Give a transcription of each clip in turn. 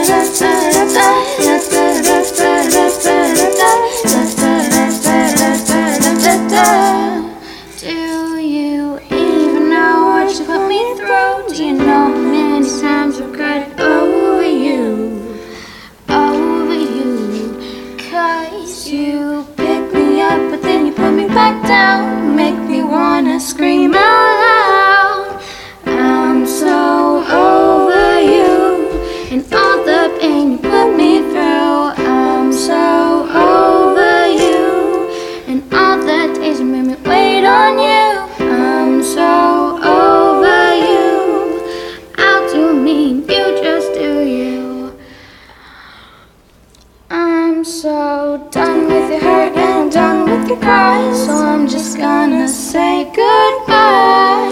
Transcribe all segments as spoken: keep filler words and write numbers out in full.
Do you even know what you put me through? Do you know how many times I've cried over you, over you? Cause you pick me up, but then you put me back down, make me wanna scream out loud. I'm so over you and all the pain you put me through. I'm so over you and all the days you made me wait on you. I'm so over you. I'll do me and you just do you. I'm so done with your hurt and I'm done with your cries, so I'm just gonna say goodbye,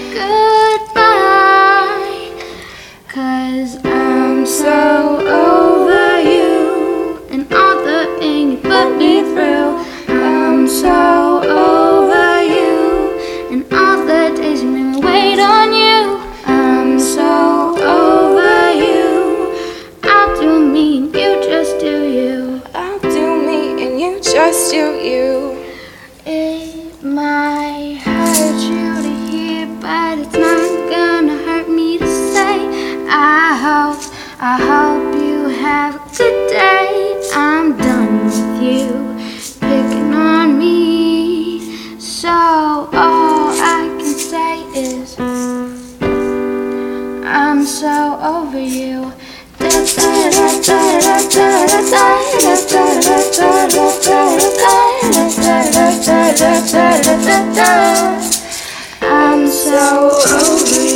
goodbye. Cause I'm so over you and all the pain you put me through. I'm so over you and all the days you made me wait on you. I'm so over you. I'll do me and you just do you. I'll do me and you just do you. It might hurt you to hear, but it's not gonna hurt me to say. I hope, I hope you have a good day. I'm done with you picking on me, so all I can say is I'm so over you. I'm so over you.